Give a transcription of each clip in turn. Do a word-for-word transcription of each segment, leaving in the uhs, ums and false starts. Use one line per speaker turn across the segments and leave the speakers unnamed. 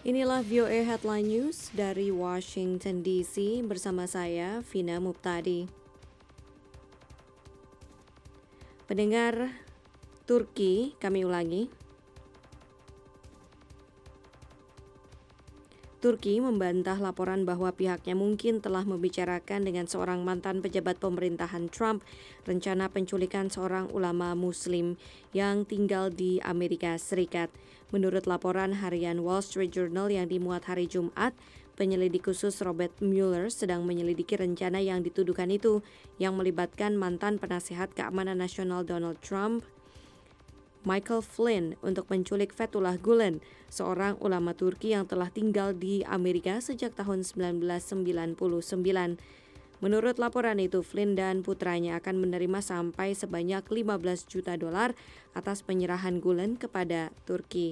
Inilah V O A Headline News dari Washington D C bersama saya, Vina Muptadi. Pendengar Turki, kami ulangi. Turki membantah laporan bahwa pihaknya mungkin telah membicarakan dengan seorang mantan pejabat pemerintahan Trump rencana penculikan seorang ulama muslim yang tinggal di Amerika Serikat. Menurut laporan harian Wall Street Journal yang dimuat hari Jumat, penyelidik khusus Robert Mueller sedang menyelidiki rencana yang dituduhkan itu yang melibatkan mantan penasihat keamanan nasional Donald Trump, Michael Flynn, untuk menculik Fethullah Gulen, seorang ulama Turki yang telah tinggal di Amerika sejak tahun sembilan belas sembilan puluh sembilan. Menurut laporan itu, Flynn dan putranya akan menerima sampai sebanyak lima belas juta dolar atas penyerahan Gulen kepada Turki.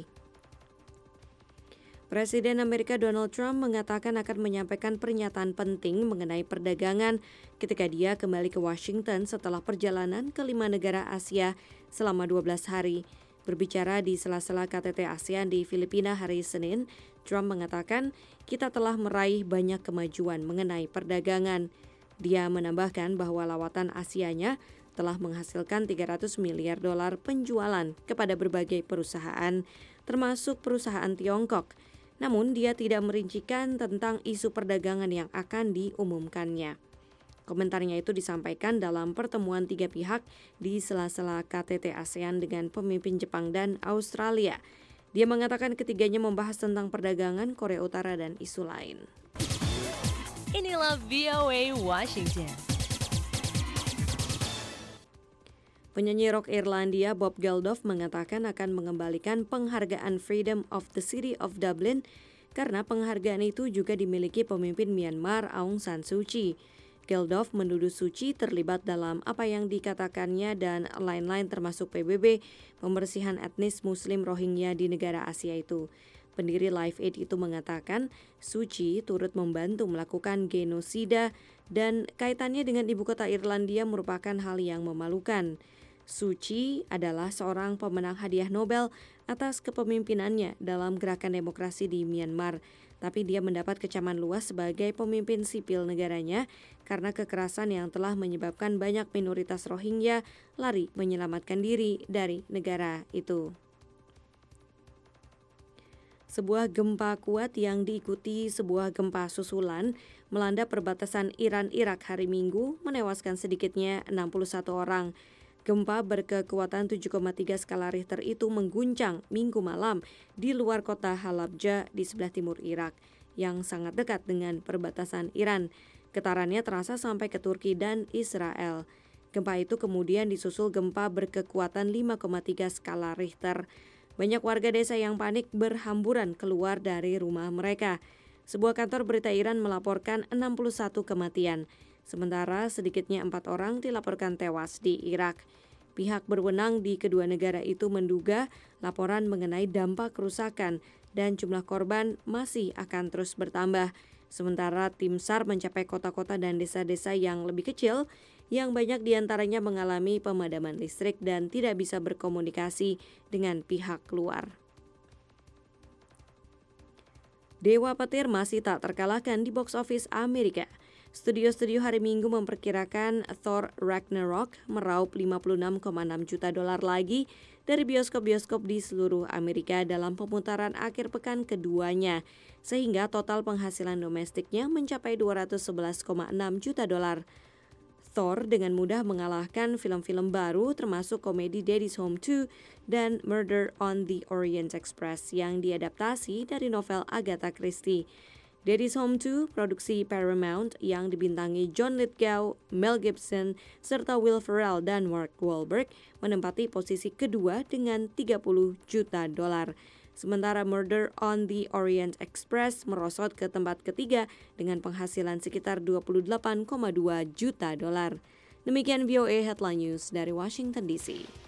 Presiden Amerika Donald Trump mengatakan akan menyampaikan pernyataan penting mengenai perdagangan ketika dia kembali ke Washington setelah perjalanan ke lima negara Asia selama dua belas hari. Berbicara di sela-sela K T T ASEAN di Filipina hari Senin, Trump mengatakan kita telah meraih banyak kemajuan mengenai perdagangan. Dia menambahkan bahwa lawatan Asianya telah menghasilkan tiga ratus miliar dolar penjualan kepada berbagai perusahaan, termasuk perusahaan Tiongkok. Namun dia tidak merincikan tentang isu perdagangan yang akan diumumkannya. Komentarnya itu disampaikan dalam pertemuan tiga pihak di sela-sela K T T ASEAN dengan pemimpin Jepang dan Australia. Dia mengatakan ketiganya membahas tentang perdagangan Korea Utara dan isu lain.
Inilah V O A Washington.
Penyanyi rock Irlandia Bob Geldof mengatakan akan mengembalikan penghargaan Freedom of the City of Dublin karena penghargaan itu juga dimiliki pemimpin Myanmar Aung San Suu Kyi. Geldof menuduh Suu Kyi terlibat dalam apa yang dikatakannya dan lain-lain termasuk P B B, pembersihan etnis Muslim Rohingya di negara Asia itu. Pendiri Live Aid itu mengatakan Suu Kyi turut membantu melakukan genosida dan kaitannya dengan ibu kota Irlandia merupakan hal yang memalukan. Suu Kyi adalah seorang pemenang hadiah Nobel atas kepemimpinannya dalam gerakan demokrasi di Myanmar, tapi dia mendapat kecaman luas sebagai pemimpin sipil negaranya karena kekerasan yang telah menyebabkan banyak minoritas Rohingya lari menyelamatkan diri dari negara itu. Sebuah gempa kuat yang diikuti sebuah gempa susulan melanda perbatasan Iran-Irak hari Minggu, menewaskan sedikitnya enam puluh satu orang. Gempa berkekuatan tujuh koma tiga skala Richter itu mengguncang Minggu malam di luar kota Halabja di sebelah timur Irak, yang sangat dekat dengan perbatasan Iran. Getarannya terasa sampai ke Turki dan Israel. Gempa itu kemudian disusul gempa berkekuatan lima koma tiga skala Richter. Banyak warga desa yang panik berhamburan keluar dari rumah mereka. Sebuah kantor berita Iran melaporkan enam puluh satu kematian. Sementara sedikitnya empat orang dilaporkan tewas di Irak. Pihak berwenang di kedua negara itu menduga laporan mengenai dampak kerusakan dan jumlah korban masih akan terus bertambah. Sementara tim S A R mencapai kota-kota dan desa-desa yang lebih kecil yang banyak diantaranya mengalami pemadaman listrik dan tidak bisa berkomunikasi dengan pihak luar. Dewa Petir masih tak terkalahkan di box office Amerika. Studio-studio hari Minggu memperkirakan Thor Ragnarok meraup lima puluh enam koma enam juta dolar lagi dari bioskop-bioskop di seluruh Amerika dalam pemutaran akhir pekan keduanya, sehingga total penghasilan domestiknya mencapai dua ratus sebelas koma enam juta dolar. Thor dengan mudah mengalahkan film-film baru termasuk komedi Daddy's Home two dan Murder on the Orient Express yang diadaptasi dari novel Agatha Christie. Daddy's Home two, produksi Paramount yang dibintangi John Lithgow, Mel Gibson, serta Will Ferrell dan Mark Wahlberg, menempati posisi kedua dengan tiga puluh juta dolar. Sementara Murder on the Orient Express merosot ke tempat ketiga dengan penghasilan sekitar dua puluh delapan koma dua juta dolar. Demikian V O A Headline News dari Washington D C.